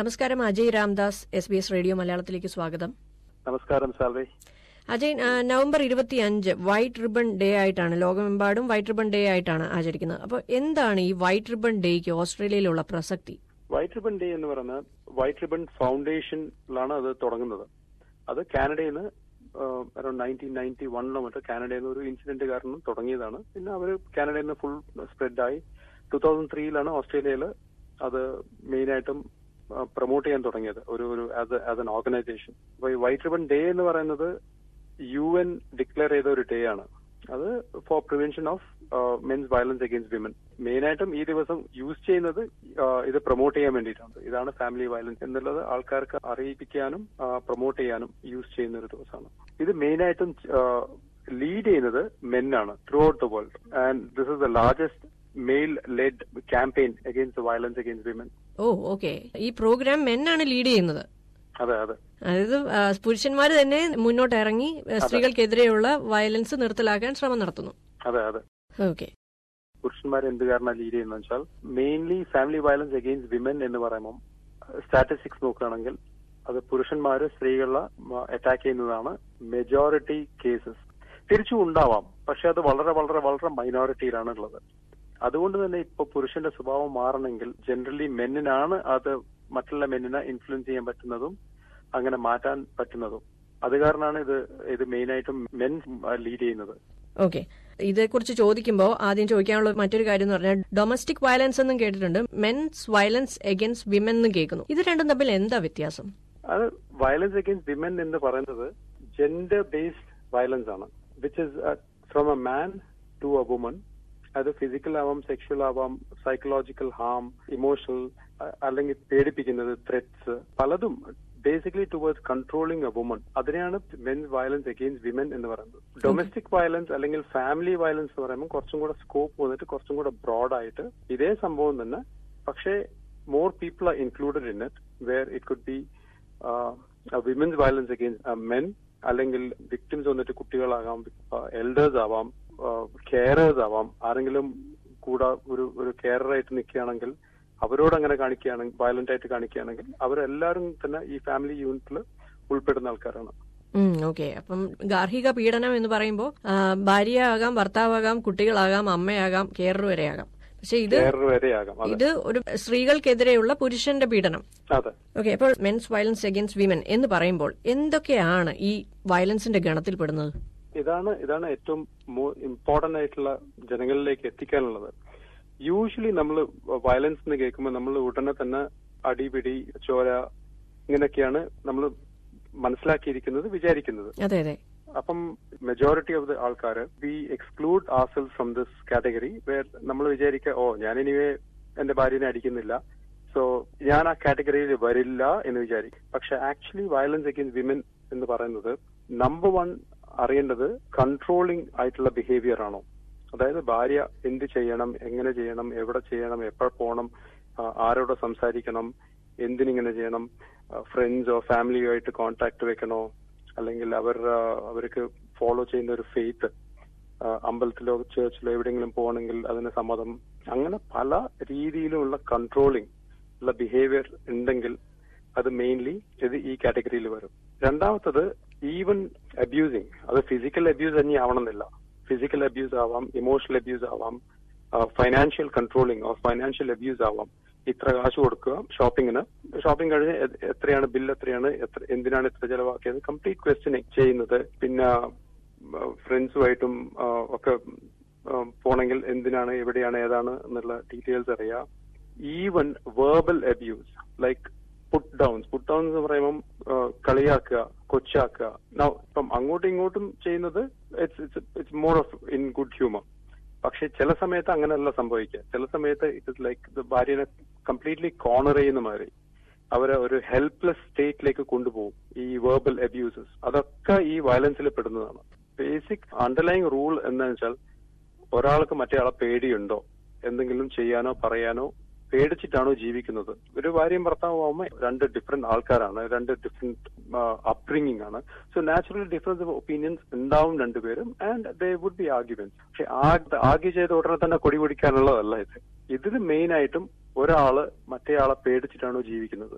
നമസ്കാരം. Ajay Ramdas, SBS radio മലയാളത്തിലേക്ക് സ്വാഗതം. നമസ്കാരം സാൽവേ. Ajay, November 25 white ribbon day ആയിട്ടാണ്, ലോകമെമ്പാടും വൈറ്റ് റിബൺ ഡേ ആയിട്ടാണ് ആചരിക്കുന്നത്. അപ്പോൾ എന്താണ് ഈ വൈറ്റ് റിബൺ ഡേക്ക് ഓസ്ട്രേലിയയിലുള്ള പ്രസക്തി? വൈറ്റ് റിബൺ ഡേ എന്ന് പറയുന്നത് വൈറ്റ് റിബൺ ഫൗണ്ടേഷനിലാണ് അത് തുടങ്ങുന്നത്. അത് കാനഡയിൽ നിന്ന് അറൌണ്ട് 1991 മറ്റോ കാനഡയിൽ നിന്ന് ഒരു ഇൻസിഡന്റ് കാരണം തുടങ്ങിയതാണ്. പിന്നെ അവർ കാനഡയിൽ നിന്ന് ഫുൾ സ്പ്രെഡായി 2003 ഓസ്ട്രേലിയയിൽ അത് മെയിനായിട്ടും പ്രൊമോട്ട് ചെയ്യാൻ തുടങ്ങിയത് ഒരു ആസ് എൻ ഓർഗനൈസേഷൻ. അപ്പൊ ഈ വൈറ്റ് റിബൺ ഡേ എന്ന് പറയുന്നത് UN ഡിക്ലെയർ ചെയ്ത ഒരു ഡേ ആണ്. അത് for prevention of men's violence against women. മെയിനായിട്ടും ഈ ദിവസം യൂസ് ചെയ്യുന്നത് ഇത് പ്രൊമോട്ട് ചെയ്യാൻ വേണ്ടിയിട്ടാണ്. ഇതാണ് ഫാമിലി വയലൻസ് എന്നുള്ളത് ആൾക്കാർക്ക് അറിയിപ്പിക്കാനും പ്രൊമോട്ട് ചെയ്യാനും യൂസ് ചെയ്യുന്ന ഒരു ദിവസമാണ്. ഇത് മെയിനായിട്ടും ലീഡ് ചെയ്യുന്നത് മെന്നാണ് throughout the world. And this is the largest male led campaign against violence against women. Oh, okay. ഈ പ്രോഗ്രാം മെന്നാണ് ലീഡ് ചെയ്യുന്നത്. അതെ അതെ. അതായത് പുരുഷന്മാർ തന്നെ മുന്നോട്ട് ഇറങ്ങി സ്ത്രീകൾക്കെതിരെയുള്ള വയലൻസ് നിർത്തലാക്കാൻ ശ്രമം നടത്തുന്നു. അതെ അതെ. ഓക്കെ. പുരുഷന്മാർ എന്ത് കാരണം ലീഡ് ചെയ്യുന്ന വെച്ചാൽ mainly family violence against women എന്ന് പറയുമ്പോൾ സ്റ്റാറ്റിസ്റ്റിക്സ് നോക്കുകയാണെങ്കിൽ അത് പുരുഷന്മാര് സ്ത്രീകളെ അറ്റാക്ക് ചെയ്യുന്നതാണ് മെജോറിറ്റി കേസസ്. തിരിച്ചും ഉണ്ടാവാം, പക്ഷെ അത് വളരെ വളരെ വളരെ മൈനോറിറ്റിയിലാണ് ഉള്ളത്. അതുകൊണ്ട് തന്നെ ഇപ്പൊ പുരുഷന്റെ സ്വഭാവം മാറണമെങ്കിൽ ജനറലി മെന്നിനാണ് അത് മറ്റുള്ള മെന്നിനെ ഇൻഫ്ലുവൻസ് ചെയ്യാൻ പറ്റുന്നതും അങ്ങനെ മാറ്റാൻ പറ്റുന്നതും. അത് കാരണമാണ് ഇത് മെയിനായിട്ടും മെൻ ലീഡ് ചെയ്യുന്നത്. ഓക്കെ. ഇതേക്കുറിച്ച് ചോദിക്കുമ്പോൾ ആദ്യം ചോദിക്കാനുള്ള മറ്റൊരു കാര്യം എന്ന് പറഞ്ഞാൽ ഡൊമസ്റ്റിക് വയലൻസ് എന്നും കേട്ടിട്ടുണ്ട്, മെൻസ് വയലൻസ് അഗെയിൻസ്റ്റ് വിമൻ എന്നും കേൾക്കുന്നു. ഇത് രണ്ടും തമ്മിൽ എന്താ വ്യത്യാസം? അത് വയലൻസ് അഗെയിൻസ്റ്റ് വിമൻ എന്ന് പറയുന്നത് ജെൻഡർ ബേസ്ഡ് വയലൻസ് ആണ്, which is from a man to a woman. അത് ഫിസിക്കൽ ആവാം, സെക്ഷൽ ആവാം, സൈക്കോളജിക്കൽ ഹാം, ഇമോഷണൽ, അല്ലെങ്കിൽ പേടിപ്പിക്കുന്നത്, ത്രെറ്റ്സ്, പലതും basically towards controlling a woman. അതിനെയാണ് മെൻസ് വയലൻസ് അഗെയിൻസ്റ്റ് വിമൻ എന്ന് പറയുന്നത്. ഡൊമസ്റ്റിക് വയലൻസ് അല്ലെങ്കിൽ ഫാമിലി വയലൻസ് എന്ന് പറയുമ്പോൾ കുറച്ചും കൂടെ സ്കോപ്പ് വന്നിട്ട് കുറച്ചും കൂടെ ബ്രോഡായിട്ട് ഇതേ സംഭവം തന്നെ, പക്ഷേ more people are included in it, where it could be women's violence against men, അല്ലെങ്കിൽ വിക്ടിംസ് വന്നിട്ട് കുട്ടികളാകാം, എൽഡേഴ്സ് ആവാം, കെയറേഴ്സ് ആവാം. ആരെങ്കിലും കൂടെ ഒരു കെയറായിട്ട് നിൽക്കുകയാണെങ്കിൽ അവരോട് അങ്ങനെ കാണിക്കുകയാണെങ്കിൽ, വയലന്റ് ആയിട്ട് കാണിക്കുകയാണെങ്കിൽ, അവരെല്ലാവരും തന്നെ ഈ ഫാമിലി യൂണിറ്റിൽ ഉൾപ്പെടുന്ന ആൾക്കാരാണ്. ഓക്കെ. അപ്പം ഗാർഹിക പീഡനം എന്ന് പറയുമ്പോൾ ഭാര്യയാകാം, ഭർത്താവാകാം, കുട്ടികളാകാം, അമ്മയാകാം, കെയർ വരെയാകാം. പക്ഷെ ഇത് ഒരു സ്ത്രീകൾക്കെതിരെയുള്ള പുരുഷന്റെ പീഡനം. ഓക്കെ. അപ്പോൾ മെൻസ് വയലൻസ് അഗെയിൻസ്റ്റ് വിമൻ എന്ന് പറയുമ്പോൾ എന്തൊക്കെയാണ് ഈ വയലൻസിന്റെ ഗണത്തിൽ പെടുന്നത്? ഇതാണ് ഏറ്റവും ഇമ്പോർട്ടന്റ് ആയിട്ടുള്ള ജനങ്ങളിലേക്ക് എത്തിക്കാനുള്ളത്. യൂഷ്വലി നമ്മൾ വയലൻസ് എന്ന് കേൾക്കുമ്പോൾ നമ്മൾ ഉടനെ തന്നെ അടിപിടി, ചോര, ഇങ്ങനെയൊക്കെയാണ് നമ്മൾ മനസ്സിലാക്കിയിരിക്കുന്നത്, വിചാരിക്കുന്നത്. അതെ അതെ. അപ്പം മെജോറിറ്റി ഓഫ് ദ ആൾക്കാർ we exclude ourselves from this category, where നമ്മൾ വിചാരിക്കുക ഞാനിനിവേ എന്റെ ഭാര്യനെ അടിക്കുന്നില്ല, സോ ഞാൻ ആ കാറ്റഗറിയിൽ വരില്ല എന്ന് വിചാരിക്കും. പക്ഷെ ആക്ച്വലി വയലൻസ് അഗെയിൻസ്റ്റ് വിമൻ എന്ന് പറയുന്നത് നമ്പർ 1 അറിയേണ്ടത് കൺട്രോളിംഗ് ആയിട്ടുള്ള ബിഹേവിയർ ആണോ. അതായത് ഭാര്യ എന്ത് ചെയ്യണം, എങ്ങനെ ചെയ്യണം, എവിടെ ചെയ്യണം, എപ്പോൾ പോകണം, ആരോട് സംസാരിക്കണം, എന്തിനിങ്ങനെ ചെയ്യണം, ഫ്രണ്ട്സോ ഫാമിലിയോ ആയിട്ട് കോൺടാക്ട് വെക്കണോ, അല്ലെങ്കിൽ അവർക്ക് ഫോളോ ചെയ്യുന്ന ഒരു ഫെയ്ത്ത്, അമ്പലത്തിലോ ചേർച്ചിലോ എവിടെയെങ്കിലും പോകണമെങ്കിൽ അതിന് സമ്മതം, അങ്ങനെ പല രീതിയിലുമുള്ള കൺട്രോളിംഗ് ഉള്ള ബിഹേവിയർ ഉണ്ടെങ്കിൽ അത് മെയിൻലി ഈ കാറ്റഗറിയിൽ വരും. രണ്ടാമത്തത് ഈവൻ അബ്യൂസിങ്. അത് ഫിസിക്കൽ അബ്യൂസ് തന്നെ ആവണമെന്നില്ല. ഫിസിക്കൽ അബ്യൂസ് ആവാം, ഇമോഷണൽ അബ്യൂസ് ആവാം, financial controlling of financial abuse ആവാം. ഇത്ര കാശ് കൊടുക്കുക ഷോപ്പിംഗ് കഴിഞ്ഞ് എത്രയാണ് ബില്ല്, എത്രയാണ്, എന്തിനാണ് ഇത്ര ചെലവാക്കിയത്, കംപ്ലീറ്റ് ക്വസ്റ്റ്യനിങ് ചെയ്യുന്നത്. പിന്നെ ഫ്രണ്ട്സുമായിട്ടും ഒക്കെ പോണെങ്കിൽ എന്തിനാണ്, എവിടെയാണ്, ഏതാണ് എന്നുള്ള ഡീറ്റെയിൽസ് അറിയാം. Even verbal abuse like put downs എന്ന് പറയുമ്പം കളിയാക്കുക, കൊച്ചാക്കുക. ഇപ്പം അങ്ങോട്ടും ഇങ്ങോട്ടും ചെയ്യുന്നത് it's more of in good humour. പക്ഷെ ചില സമയത്ത് അങ്ങനെയല്ല സംഭവിക്കുക. ചില സമയത്ത് ഇറ്റ് ലൈക്ക് ഭാര്യനെ കംപ്ലീറ്റ്ലി കോർണർ ചെയ്യുന്ന മാതിരി അവരെ ഒരു ഹെൽപ്ലെസ് സ്റ്റേറ്റിലേക്ക് കൊണ്ടുപോകും ഈ വെർബൽ അബ്യൂസസ്. അതൊക്കെ ഈ വയലൻസിൽ പെടുന്നതാണ്. ബേസിക് അണ്ടർലൈങ് റൂൾ എന്താണെന്ന് വെച്ചാൽ ഒരാൾക്ക് മറ്റേയാളെ പേടിയുണ്ടോ, എന്തെങ്കിലും ചെയ്യാനോ പറയാനോ പേടിച്ചിട്ടാണോ ജീവിക്കുന്നത്. ഒരു ഭാര്യയും ഭർത്താവും ആവുമ്പോൾ 2 ഡിഫറെന്റ് ആൾക്കാരാണ്, 2 ഡിഫറെന്റ് അപ്ബ്രിംഗിംഗ് ആണ്. So natural difference of opinions ഉണ്ടാവും രണ്ടുപേരും, and they would be arguments. പക്ഷെ ആർഗ്യൂ ചെയ്ത ഉടനെ തന്നെ കൊടി പിടിക്കാനുള്ളതല്ല ഇതിന് മെയിൻ ആയിട്ടും ഒരാള് മറ്റേയാളെ പേടിച്ചിട്ടാണോ ജീവിക്കുന്നത്,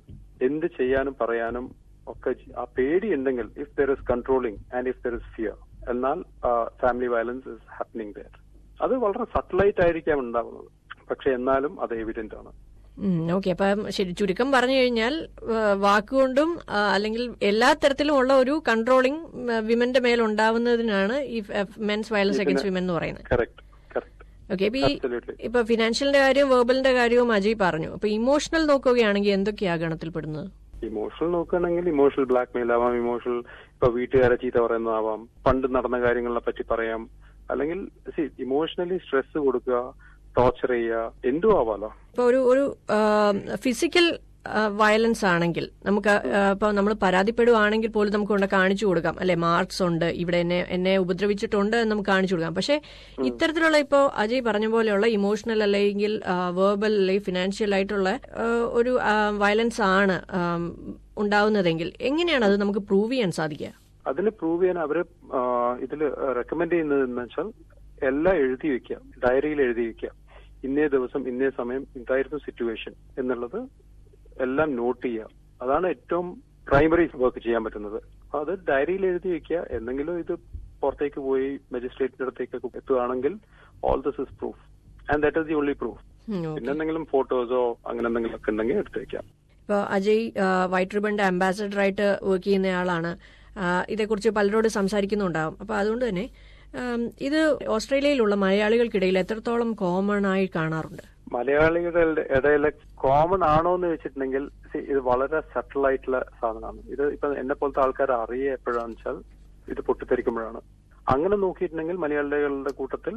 എന്ത് ചെയ്യാനും പറയാനും ഒക്കെ ആ പേടി ഉണ്ടെങ്കിൽ, if there is controlling and if there is fear, എന്നാൽ family violence is happening there. അത് വളരെ സട്ടലൈറ്റ് ആയിരിക്കാം ഉണ്ടാവുന്നത്, പക്ഷെ എന്നാലും അത് എവിഡന്റ് ആണ്. ഓക്കെ. അപ്പം ശരി, ചുരുക്കം പറഞ്ഞു കഴിഞ്ഞാൽ വാക്കുകൊണ്ടും അല്ലെങ്കിൽ എല്ലാ തരത്തിലും ഉള്ള ഒരു കൺട്രോളിംഗ് വിമന്റെ മേൽ ഉണ്ടാവുന്നതിനാണ് ഈ മെൻസ് വയലൻസ് അഗൈൻസ്റ്റ് വിമൻ എന്ന് പറയുന്നത്. ഓക്കെ. ഇപ്പൊ ഫിനാൻഷ്യലിന്റെ കാര്യം, വെർബലിന്റെ കാര്യവും അജയ് പറഞ്ഞു. അപ്പൊ ഇമോഷണൽ നോക്കുകയാണെങ്കിൽ എന്തൊക്കെയാ ഗണത്തിൽപ്പെടുന്നത്? ഇമോഷണൽ നോക്കുകയാണെങ്കിൽ ഇമോഷണൽ ബ്ലാക്ക്മെയിൽ ആവാം, ഇമോഷണൽ ഇപ്പൊ വീട്ടുകാരെ ചീത്ത പറയുന്നതാവാം, പണ്ട് നടന്ന കാര്യങ്ങളെ പറ്റി പറയാം, അല്ലെങ്കിൽ ഇമോഷണലി സ്ട്രെസ് കൊടുക്കുക, ടോർച്ചർ ചെയ്യുക, എന്തും ആവാലോ. ഇപ്പൊ ഒരു ഫിസിക്കൽ വയലൻസ് ആണെങ്കിൽ നമുക്ക് ഇപ്പൊ നമ്മൾ പരാതിപ്പെടുവാണെങ്കിൽ പോലും നമുക്ക് കൊണ്ട് കാണിച്ചു കൊടുക്കാം, അല്ലെ, മാർക്സ് ഉണ്ട്, ഇവിടെ എന്നെ ഉപദ്രവിച്ചിട്ടുണ്ട് എന്ന് നമുക്ക് കാണിച്ചു കൊടുക്കാം. പക്ഷെ ഇത്തരത്തിലുള്ള ഇപ്പോ അജയ് പറഞ്ഞ പോലെയുള്ള ഇമോഷണൽ അല്ലെങ്കിൽ വെർബൽ അല്ലെങ്കിൽ ഫിനാൻഷ്യൽ ആയിട്ടുള്ള ഒരു വയലൻസ് ആണ് ഉണ്ടാവുന്നതെങ്കിൽ എങ്ങനെയാണ് അത് നമുക്ക് പ്രൂവ് ചെയ്യാൻ സാധിക്കുക? അതിന് പ്രൂവ് ചെയ്യാൻ അവര് ഇതിൽ റെക്കമെൻഡ് ചെയ്യുന്നത് എന്ന് വെച്ചാൽ എല്ലാം എഴുതി വെക്കുക, ഡയറിയിൽ എഴുതി വെക്കുക. ഇന്നേ ദിവസം ഇന്നേ സമയം ഇതായിരുന്നു സിറ്റുവേഷൻ എന്നുള്ളത് എല്ലാം നോട്ട് ചെയ്യുക. അതാണ് ഏറ്റവും പ്രൈമറി വർക്ക് ചെയ്യാൻ പറ്റുന്നത്. അത് ഡയറിയിൽ എഴുതി വെക്കുക. എന്തെങ്കിലും ഇത് പുറത്തേക്ക് പോയി മജിസ്ട്രേറ്റിന്റെ അടുത്തേക്ക് എത്തുകയാണെങ്കിൽ all this is proof and that is the only proof. പിന്നെ എന്തെങ്കിലും ഫോട്ടോസോ അങ്ങനെ എന്തെങ്കിലും ഒക്കെ ഉണ്ടെങ്കിൽ എടുത്തു വെക്കാം. ഇപ്പൊ അജയ് വൈറ്റ് റിബണിന്റെ അംബാസഡർ ആയിട്ട് വർക്ക് ചെയ്യുന്നയാളാണ്. ഇതേക്കുറിച്ച് പലരോട് സംസാരിക്കുന്നുണ്ടാവും. അപ്പൊ അതുകൊണ്ട് തന്നെ ഇത് ഓസ്ട്രേലിയയിലുള്ള മലയാളികൾക്കിടയിൽ എത്രത്തോളം കോമൺ ആയി കാണാറുണ്ട്? മലയാളികളുടെ ഇടയിൽ കോമൺ ആണോ എന്ന് വെച്ചിട്ടുണ്ടെങ്കിൽ ഇത് വളരെ സട്ടിൽ ആയിട്ടുള്ള സാധനമാണ്. ഇത് ഇപ്പൊ എന്നെ പോലത്തെ ആൾക്കാർ അറിയുക എപ്പോഴാന്ന് വെച്ചാൽ ഇത് പൊട്ടിത്തെറിക്കുമ്പോഴാണ്. അങ്ങനെ നോക്കിയിട്ടുണ്ടെങ്കിൽ മലയാളികളുടെ കൂട്ടത്തിൽ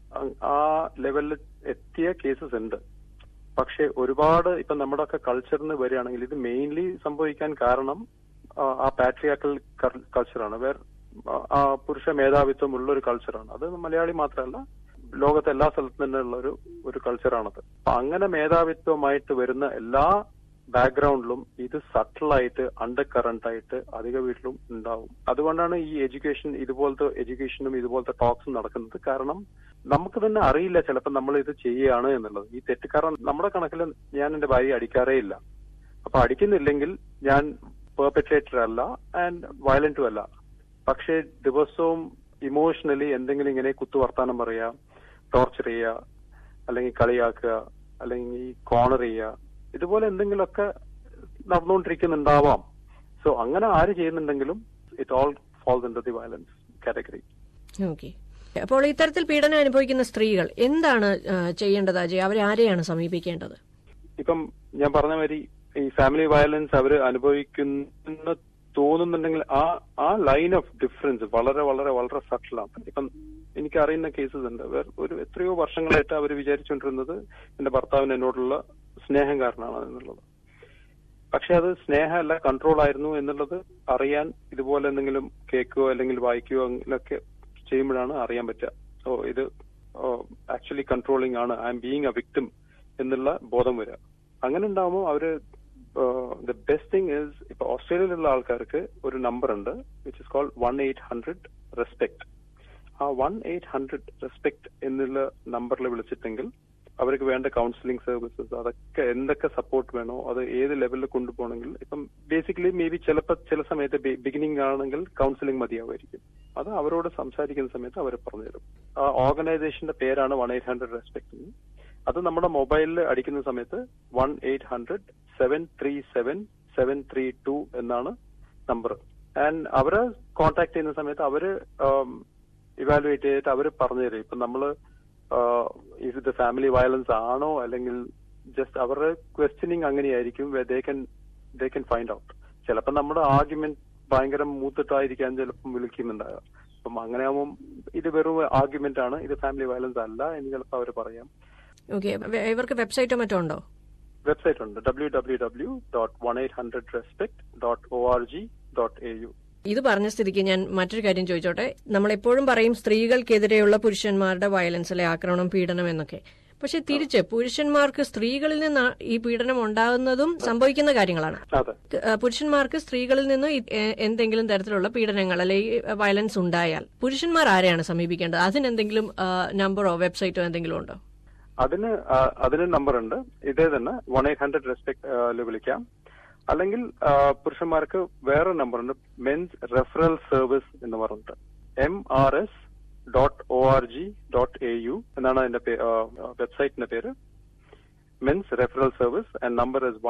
ആ ലെവലിൽ എത്തിയ കേസസ് ഉണ്ട്. പക്ഷെ ഒരുപാട് ഇപ്പൊ നമ്മുടെ ഒക്കെ കൾച്ചറിന് വരികയാണെങ്കിൽ ഇത് മെയിൻലി സംഭവിക്കാൻ കാരണം ആ പാട്രിയാർക്കൽ കൾച്ചറാണ്. പുരുഷ മേധാവിത്വം ഉള്ള ഒരു കൾച്ചറാണ്. അത് മലയാളി മാത്രമല്ല, ലോകത്തെ എല്ലാ സ്ഥലത്തും തന്നെ ഉള്ള ഒരു കൾച്ചറാണത്. അപ്പൊ അങ്ങനെ മേധാവിത്വമായിട്ട് വരുന്ന എല്ലാ ബാക്ക്ഗ്രൗണ്ടിലും ഇത് സട്ടിലായിട്ട് അണ്ടർ കറന്റ് ആയിട്ട് അധിക വീട്ടിലും ഉണ്ടാവും. അതുകൊണ്ടാണ് ഈ ഇതുപോലത്തെ എഡ്യൂക്കേഷനും ഇതുപോലത്തെ ടോക്സും നടക്കുന്നത്. കാരണം നമുക്ക് തന്നെ അറിയില്ല ചിലപ്പോൾ നമ്മൾ ഇത് ചെയ്യുകയാണ് എന്നുള്ളത്. ഈ തെറ്റുകാരൻ നമ്മുടെ കണക്കിൽ ഞാൻ എന്റെ ഭാര്യയെ അടിക്കാറേ ഇല്ല. അപ്പൊ അടിക്കുന്നില്ലെങ്കിൽ ഞാൻ പെർപെട്രേറ്റർ അല്ല ആൻഡ് വയലന്റും അല്ല. പക്ഷെ ദിവസവും ഇമോഷണലി എന്തെങ്കിലും ഇങ്ങനെ കുത്തുവർത്താനം പറയുക, ടോർച്ചർ ചെയ്യുക, അല്ലെങ്കിൽ കളിയാക്കുക, അല്ലെങ്കിൽ കോർണർ ചെയ്യുക, ഇതുപോലെ എന്തെങ്കിലുമൊക്കെ നടന്നുകൊണ്ടിരിക്കുന്നുണ്ടാവാം. സോ അങ്ങനെ ആര് ചെയ്യുന്നുണ്ടെങ്കിലും it all falls into the violence category. Okay. അപ്പോൾ ഇത്തരത്തിൽ പീഡനം അനുഭവിക്കുന്ന സ്ത്രീകൾ എന്താണ് ചെയ്യേണ്ടത് അജയ്? അവരെ ആരെയാണ് സമീപിക്കേണ്ടത്? ഇപ്പം ഞാൻ പറഞ്ഞ മാതിരി ഈ ഫാമിലി വയലൻസ് അവർ അനുഭവിക്കുന്ന തോന്നുന്നുണ്ടെങ്കിൽ ആ ലൈൻ ഓഫ് ഡിഫറൻസ് വളരെ വളരെ വളരെ സട്ടിലാണ്. ഇപ്പം എനിക്കറിയുന്ന കേസസ് ഉണ്ട്. എത്രയോ വർഷങ്ങളായിട്ട് അവർ വിചാരിച്ചുകൊണ്ടിരുന്നത് എന്റെ ഭർത്താവിന് എന്നോടുള്ള സ്നേഹം കാരണമാണ് എന്നുള്ളത്. പക്ഷെ അത് സ്നേഹമല്ല, കൺട്രോൾ ആയിരുന്നു എന്നുള്ളത് അറിയാൻ ഇതുപോലെ എന്തെങ്കിലും കേൾക്കുകയോ അല്ലെങ്കിൽ വായിക്കുകയോ അങ്ങനെയൊക്കെ ചെയ്യുമ്പോഴാണ് അറിയാൻ പറ്റുക. ഇത് ആക്ച്വലി കൺട്രോളിംഗ് ആണ്, I'm being a victim എന്നുള്ള ബോധം വരിക. അങ്ങനെ ഉണ്ടാവുമ്പോൾ അവര് the best thing is ഇപ്പൊ ഓസ്ട്രേലിയയിലുള്ള ആൾക്കാർക്ക് ഒരു നമ്പർ ഉണ്ട് which is called 1-800 RESPECT. ആ 1-800 RESPECT എന്നുള്ള നമ്പറിൽ വിളിച്ചിട്ടെങ്കിൽ അവർക്ക് വേണ്ട കൗൺസിലിംഗ് സർവീസസ് അതൊക്കെ എന്തൊക്കെ സപ്പോർട്ട് വേണോ അത് ഏത് ലെവലിൽ കൊണ്ടുപോകണമെങ്കിൽ ഇപ്പം ബേസിക്കലി മേ ബി ചില സമയത്ത് ബിഗിനിങ് ആണെങ്കിൽ കൗൺസിലിംഗ് മതിയാവുമായിരിക്കും. അത് അവരോട് സംസാരിക്കുന്ന സമയത്ത് അവർ പറഞ്ഞുതരും. ആ ഓർഗനൈസേഷന്റെ പേരാണ് 1-800 RESPECT. അത് നമ്മുടെ മൊബൈലിൽ അടിക്കുന്ന സമയത്ത് 1-800-737-732 എന്നാണ് നമ്പർ. ആൻഡ് അവരെ കോൺടാക്ട് ചെയ്യുന്ന സമയത്ത് അവര് ഇവാലുവേറ്റ് ചെയ്തിട്ട് അവര് പറഞ്ഞുതരും. ഇപ്പൊ നമ്മള് ഇത് ഫാമിലി വയലൻസ് ആണോ അല്ലെങ്കിൽ ജസ്റ്റ് അവരുടെ ക്വസ്റ്റ്യനിങ് അങ്ങനെയായിരിക്കും. They can find out. ചിലപ്പോൾ നമ്മുടെ ആർഗ്യുമെന്റ് ഭയങ്കര മൂത്തിട്ടായിരിക്കാൻ ചിലപ്പം വിളിക്കുന്നുണ്ടാകാം. അപ്പം അങ്ങനെ ആവുമ്പം ഇത് വെറും ആർഗ്യുമെന്റ് ആണ്, ഇത് ഫാമിലി വയലൻസ് അല്ല എന്ന് ചിലപ്പോൾ അവർ പറയാം. ഇവർക്ക് വെബ്സൈറ്റോ മറ്റോ ഉണ്ടോ? വെബ്സൈറ്റ് ഉണ്ട്, www.1800respect.org.au. ഇത് പറഞ്ഞ സ്ഥിതിക്ക് ഞാൻ മറ്റൊരു കാര്യം ചോദിച്ചോട്ടെ. നമ്മളെപ്പോഴും പറയും സ്ത്രീകൾക്കെതിരെയുള്ള പുരുഷന്മാരുടെ വയലൻസ് അല്ലെ, ആക്രമണം, പീഡനം എന്നൊക്കെ. പക്ഷെ തിരിച്ച് പുരുഷന്മാർക്ക് സ്ത്രീകളിൽ നിന്ന് ഈ പീഡനം ഉണ്ടാകുന്നതും സംഭവിക്കുന്ന കാര്യങ്ങളാണ്. പുരുഷന്മാർക്ക് സ്ത്രീകളിൽ നിന്ന് എന്തെങ്കിലും തരത്തിലുള്ള പീഡനങ്ങൾ അല്ലെങ്കിൽ വയലൻസ് ഉണ്ടായാൽ പുരുഷന്മാർ ആരെയാണ് സമീപിക്കേണ്ടത്? അതിനെന്തെങ്കിലും നമ്പറോ വെബ്സൈറ്റോ എന്തെങ്കിലും ഉണ്ടോ? അതിന് നമ്പർ ഉണ്ട്. ഇതേ തന്നെ 1-800 RESPECT വിളിക്കാം. അല്ലെങ്കിൽ പുരുഷന്മാർക്ക് വേറെ നമ്പറുണ്ട്, മെൻസ് റെഫറൽ സർവീസ് എന്ന് പറഞ്ഞിട്ട് mrs.org.au എന്നാണ് അതിന്റെ വെബ്സൈറ്റിന്റെ പേര്. Men's referral service and number is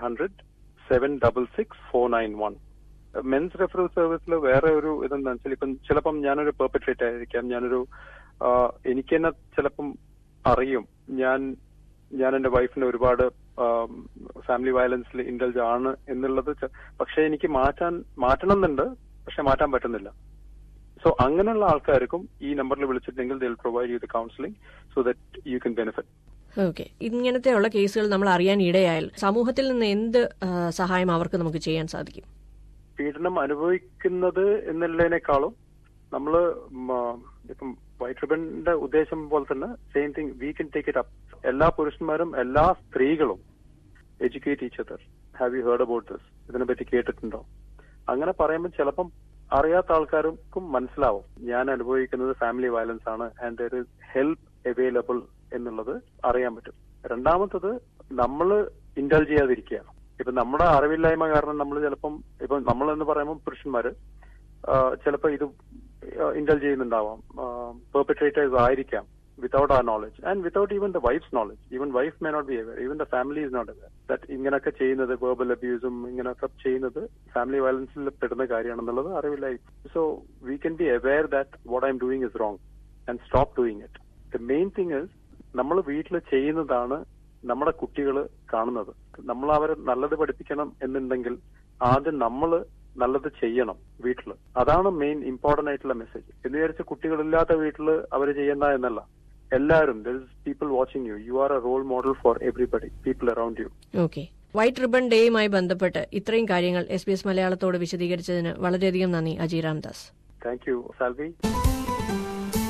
1300-766-491. Men's referral സർവീസിൽ വേറെ ഒരു ഇതെന്താ വെച്ചാൽ ചിലപ്പം ഞാനൊരു പെർപെട്രേറ്റർ ആയിരിക്കാം, എനിക്ക് തന്നെ ചിലപ്പം അറിയും ഞാൻ എന്റെ വൈഫിന് ഒരുപാട് ഫാമിലി വയലൻസിൽ ഇൻഡൽജ് ആണ് എന്നുള്ളത്. പക്ഷെ എനിക്ക് മാറ്റണം എന്നുണ്ട്, പക്ഷെ മാറ്റാൻ പറ്റുന്നില്ല. സോ അങ്ങനെയുള്ള ആൾക്കാർക്കും ഈ നമ്പറിൽ വിളിച്ചിട്ടുണ്ടെങ്കിൽ they will provide you the counselling so that you can benefit. Okay, ഇങ്ങനത്തെയുള്ള കേസുകൾ നമ്മൾ അറിയാൻ ഇടയായാൽ സമൂഹത്തിൽ നിന്ന് എന്ത് സഹായം അവർക്ക് നമുക്ക് ചെയ്യാൻ സാധിക്കും? പീഡനം അനുഭവിക്കുന്നത് എന്നുള്ളതിനേക്കാളും നമ്മള് ഇപ്പം വൈറ്റ് റിബണിന്റെ ഉദ്ദേശം പോലെ തന്നെ same thing we can take it up. എല്ലാ പുരുഷന്മാരും എല്ലാ സ്ത്രീകളും educate each other. Have you heard about this? ഇതിനെപ്പറ്റി കേട്ടിട്ടുണ്ടോ? അങ്ങനെ പറയുമ്പോൾ ചിലപ്പം അറിയാത്ത ആൾക്കാർക്കും മനസ്സിലാവും ഞാൻ അനുഭവിക്കുന്നത് ഫാമിലി വയലൻസ് ആണ് and there is help available എന്നുള്ളത് അറിയാൻ പറ്റും. രണ്ടാമത്തത് നമ്മൾ ഇൻഡൽജ് ചെയ്യാതിരിക്കുക. ഇപ്പൊ നമ്മുടെ അറിവില്ലായ്മ കാരണം നമ്മൾ ചിലപ്പം ഇപ്പൊ നമ്മൾ എന്ന് പറയുമ്പോൾ പുരുഷന്മാര് ചിലപ്പോൾ ഇത് ഇൻഡൽജ് ചെയ്യുന്നുണ്ടാവാം, പെർപെട്രേറ്റേഴ്സ് ആയിരിക്കാം without our knowledge and without even the wife's knowledge. Even wife may not be aware, even the family is not aware that ഇങ്ങനൊക്കെ ചെയ്യുന്നത് വെർബൽ അബ്യൂസും ഇങ്ങനൊക്കെ ചെയ്യുന്നത് ഫാമിലി വയലൻസിൽ പെടുന്ന കാര്യമാണെന്നുള്ളത് അറിവില്ല. So we can be aware that what I'm doing is wrong and stop doing it. The main thing is നമ്മൾ വീട്ടിൽ ചെയ്യുന്നതാണ് നമ്മുടെ കുട്ടികൾ കാണുന്നത്. നമ്മൾ അവരെ നല്ലത് പഠിപ്പിക്കണം എന്നുണ്ടെങ്കിൽ ആദ്യം നമ്മൾ നല്ലത് ചെയ്യണം വീട്ടിൽ. അതാണ് മെയിൻ ഇമ്പോർട്ടന്റ് ആയിട്ടുള്ള മെസ്സേജ്. എന്ന് വിചാരിച്ച് കുട്ടികളില്ലാത്ത വീട്ടിൽ അവർ ചെയ്യണ്ട എന്നല്ല. എല്ലാവരും, there is people watching you. You are a role model for everybody, people around you. Okay. White ribbon ഡേയുമായി ബന്ധപ്പെട്ട് ഇത്രയും കാര്യങ്ങൾ SBS മലയാളത്തോട് വിശദീകരിച്ചതിന് വളരെയധികം നന്ദി Ajay Ramdas. Thank you, Salvi.